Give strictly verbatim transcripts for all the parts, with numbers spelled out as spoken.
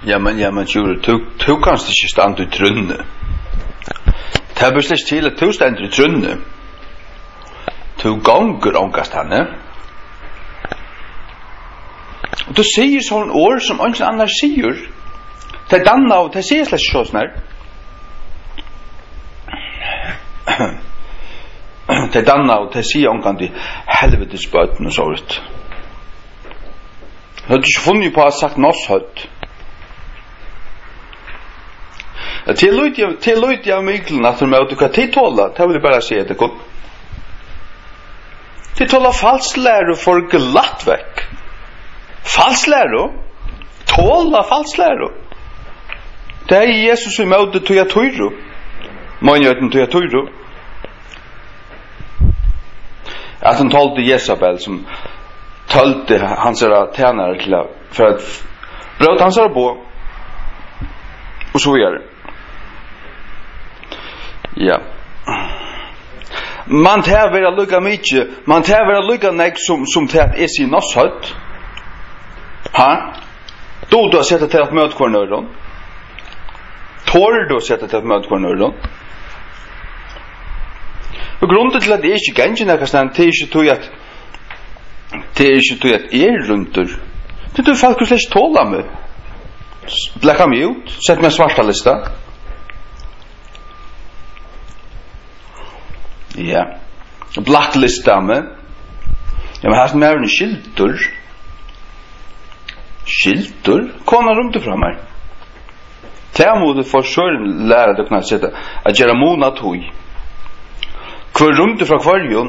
Ja, men, ja, men, Jure, du, du kannst ikke stande i trunne. Det er bare til at du stender i trunne. Du gonger ångast henne. Og du sier sånn ord som ingen annar sier. Det er danna, og det sier slett så sånn her. Det er danna, og det sier ångand i helvetes bøten og så ut. Du har ikke funnet på å ha sagt noe høyt. Til løyt av Miklen at du møter hva til tåla, det vil jeg bare si etter kun. Til tåla falslæro for glatt vekk. Falslæro? Tåla falslæro? Det er Jesus i møte tog jeg tøyro. Månjøten tog jeg tøyro. At han tålte Jezabel som tålte hans tjenere til for at brøt hans på og så videre. Ja. Man tar vera lukka mykje, man tar vera lukka nek som, som til at jeg sier noe søtt. Ha? Du du har sett til at møte hver nøyron. Tår du har sett til at møte hver nøyron. Og grunnen til at jeg ikke gjengen er kastan, det er ikke tog at det er ikke tog at jeg er rundur. Det er du folk slett tåla meg. Blekka meg ut, sett meg svarta lista. Ja. Blacklista meg. Ja, men her som er en skiltur. Skiltur? Kona rundt fra meg. Tæmodet for søren lærer du kan sette at gjøre mona tog. Hvor rundt fra kvarjon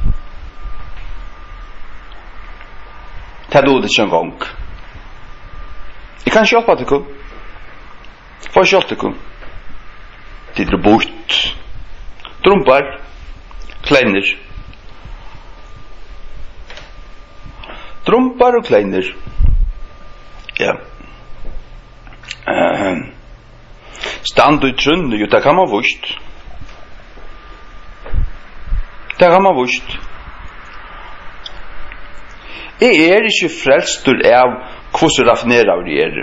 det er det ikke en gang. Jeg kan ikke hjelpe til kun. Få ikke hjelpe til kun. Det er bort. Trumpar. Kleiner. Trumpar og kleiner. Ja. Uh, stand i trunn, jo, det kan man vust. Det kan man vust. Jeg er ikke frelstur av hvordan raffinerer vi er.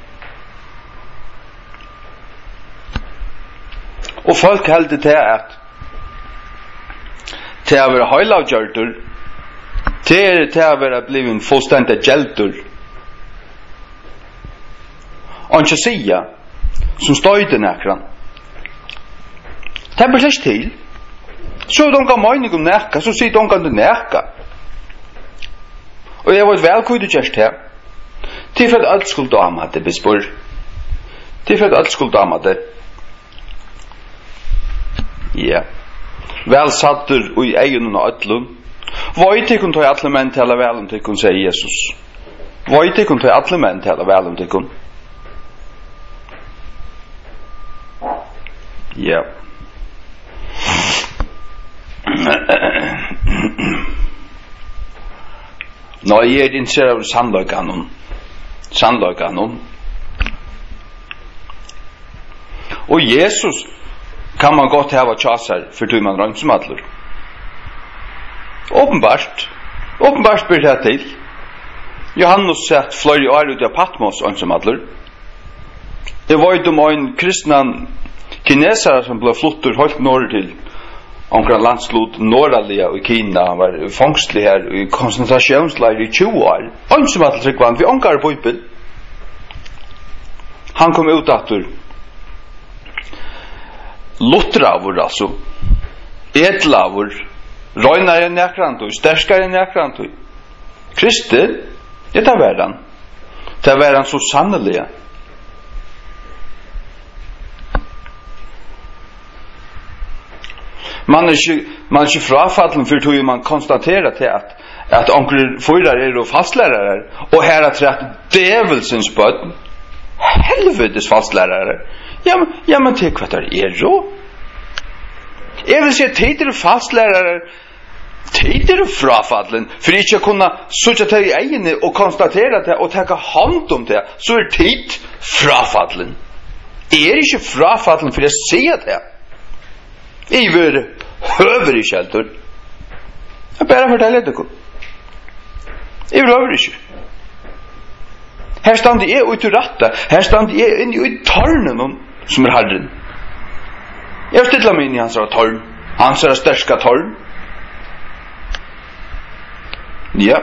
Og folk heldur til at til å være høylavgjørtur, til, til å være blivin fullstendig gjeldur. Og ikke sia, som støyde nekran. Det er bare slett til. Så er det unga mening om nekka, så sier det unga du nekka. Og jeg vet vel hva du gjørst her. Til for at alt skulle dama det, bispor. Til for at alt skulle dama det. Ja. Vel satter og i egen og ætlun. Voi tikkun tog alle menn tala vel om tikkun, sier Jesus. Voi tikkun tog alle menn tala vel om tikkun. Ja. Nå, jeg er interessert av sannløyganon. Sannløyganon. Og Jesus kan man godt hava tjasar for tog man rønt som atler. Åpenbart. Åpenbart blir det til. Johannes sett flere år ut av Patmos rønt som atler. Det var jo om en kristnan kinesere som ble flottur helt norr til omkring landslod Nordalia i Kina. Han var fangstlig her i konsentrasjonsleir i tjue år. Han som hadde tryggvann, vi omkar bøypen. Han kom ut atur Lutravur altså, edlavur, røynare enn nekrantui, sterskare enn nekrantui. Kristi, det er verdan. Det er verdan så sannelig. Man er ikke, man er ikke frafallen for tog man konstaterer til at at onker fyrar er og fastlærere og her er trett djevelsens bøtten helvetes fastlærere. Ja, men, ja, men til hva der er jo? Jeg vil si at tid er fastlærere, tid er frafallen, for ikke å kunne søke til i egne og konstatere det og takke hånd om det, så er tid frafallen. Jeg er ikke frafallen for jeg sier det. Jeg vil høver i kjeltur. Jeg bare forteller det. Jeg vil høver ikke. Her standi jeg ut i ratta. Her standi jeg inn i tornen som er Herren. Jeg stilla mig inn i hans torn. Hans er sterska torn. Ja.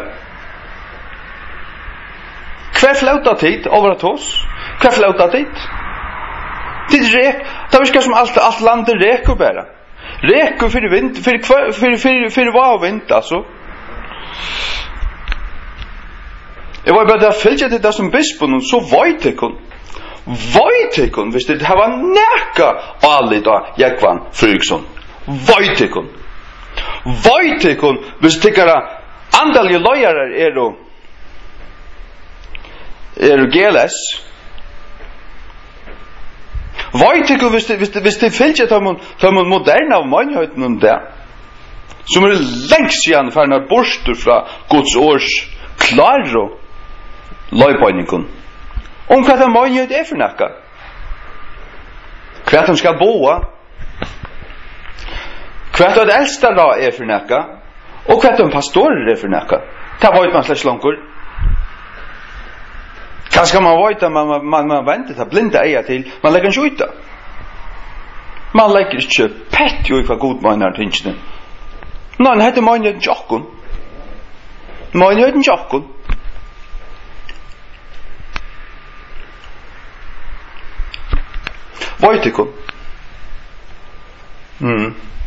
Hver flauta tid over at oss? Hver flauta tid? Tid rek. Det virker som alt, alt landet reker bare. Reker for vind, for, for, for, for, for hva og vind, altså. Jeg var bare der fylgja til det som bispen, så veit ikkon. Veit ikkon, hvis det var nekka alit av Jekvann Fryksson. Veit ikkon. Veit ikkon, hvis tikkara andalje løyarar er jo er G L S. Veit ikkon, hvis det, hvis det, hvis det fylgja til man moderna av mannhøyten om det, som er lengst siden for når borster fra Guds års klare løypøyningen om hva den mannhøyt er for nekka, hva de skal boa, hva det eldste da er for nekka, og hva de pastorer er for nekka. Det vet man slags langt. Hva skal man vite? Man, man, man, man venter til blinde eier til. Man legger ikke ut da. Man legger ikke pett jo i hva god man er tingene. Nei, det heter man er en tjokken. Man er en tjokken. Vet ikke. Mm.